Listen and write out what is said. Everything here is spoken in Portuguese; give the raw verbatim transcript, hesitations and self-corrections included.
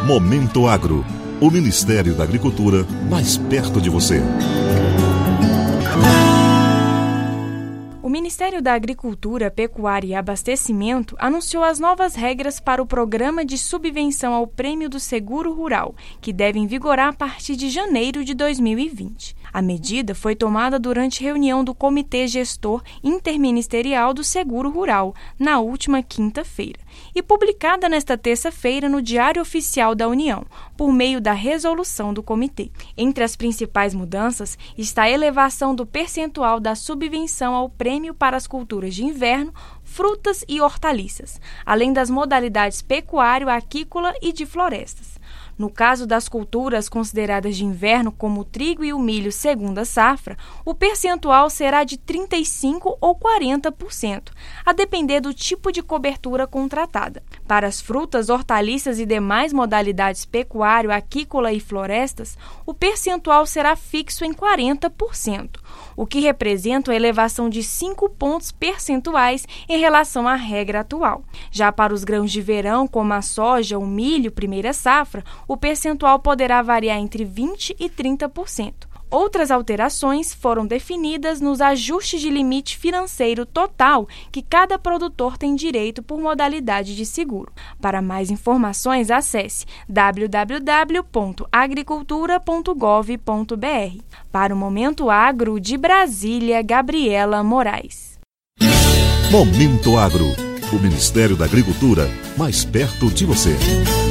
Momento Agro, o Ministério da Agricultura mais perto de você. O Ministério da Agricultura, Pecuária e Abastecimento anunciou as novas regras para o Programa de Subvenção ao Prêmio do Seguro Rural, que devem vigorar a partir de janeiro de dois mil e vinte. A medida foi tomada durante reunião do Comitê Gestor Interministerial do Seguro Rural, na última quinta-feira, e publicada nesta terça-feira no Diário Oficial da União, por meio da resolução do comitê. Entre as principais mudanças está a elevação do percentual da subvenção ao prêmio para as culturas de inverno, frutas e hortaliças, além das modalidades pecuário, aquícola e de florestas. No caso das culturas consideradas de inverno, como o trigo e o milho segunda safra, o percentual será de trinta e cinco por cento ou quarenta por cento, a depender do tipo de cobertura contratada. Para as frutas, hortaliças e demais modalidades pecuário, aquícola e florestas, o percentual será fixo em quarenta por cento, o que representa uma elevação de cinco pontos percentuais em relação à regra atual. Já para os grãos de verão, como a soja, o milho, primeira safra, o percentual poderá variar entre vinte por cento e trinta por cento. Outras alterações foram definidas nos ajustes de limite financeiro total que cada produtor tem direito por modalidade de seguro. Para mais informações, acesse w w w ponto agricultura ponto gov ponto b r. Para o Momento Agro, de Brasília, Gabriela Moraes. Momento Agro, o Ministério da Agricultura mais perto de você.